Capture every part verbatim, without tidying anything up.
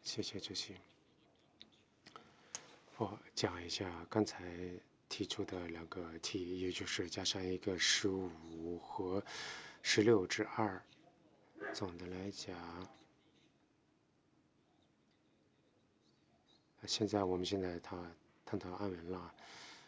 谢谢主席。我讲一下刚才提出的两个题，也就是加上一个十五和十六之二。总的来讲，现在我们现在探探讨案文了。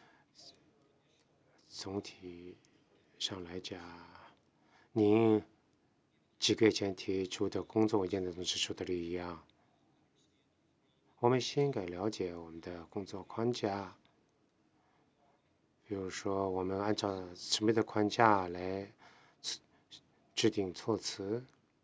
总体上来讲，您几个月前提出的工作文件当中指出的一样，我们先应该了解我们的工作框架。比如说，我们按照什么样的框架来制定措辞？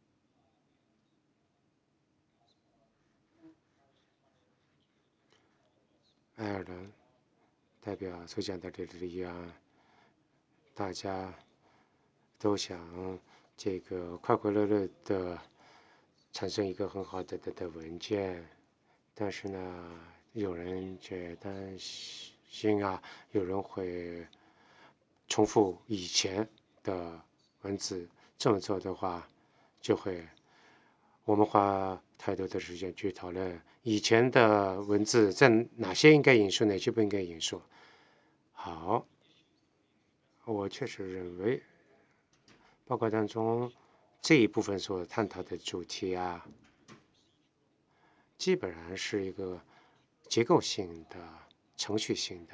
爱尔兰代表所讲的这个一样，大家都想这个快快乐乐的产生一个很好的的的文件，但是呢，有人却担心啊，有人会重复以前的文字，这么做的话，就会我们花太多的时间去讨论以前的文字，在哪些应该引述，哪些不应该引述。好，我确实认为报告当中这一部分所探讨的主题啊，基本上是一个结构性的、程序性的。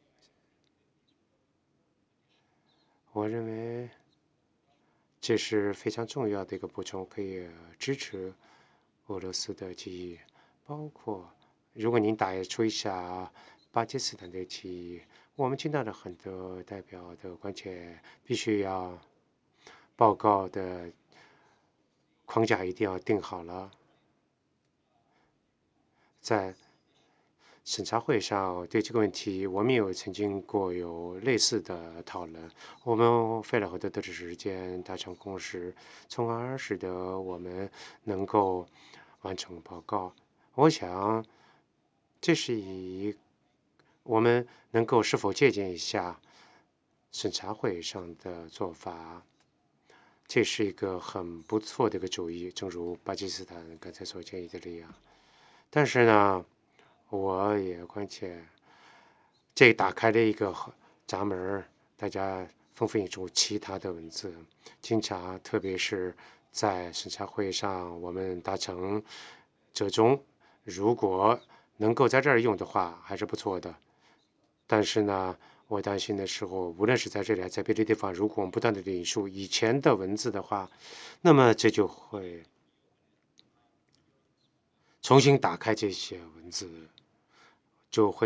我认为这是非常重要的一个补充，可以支持俄罗斯的提议，包括如果您打出一下巴基斯坦的提议，我们听到的很多代表的关切必须要报告的框架一定要定好了，在审查会上对这个问题，我们有曾经过有类似的讨论，我们费了很多的时间达成共识，从而使得我们能够完成报告。我想这是以我们能够是否借鉴一下审查会上的做法，这是一个很不错的一个主意，正如巴基斯坦刚才所建议的那样。但是呢，我也关切，这打开了一个闸门，大家纷纷引出其他的文字，经常特别是在审查会上，我们达成折中，如果能够在这儿用的话，还是不错的。但是呢，我担心的时候，无论是在这里还是在别的地方，如果我们不断的引述以前的文字的话，那么这就会重新打开这些文字，就会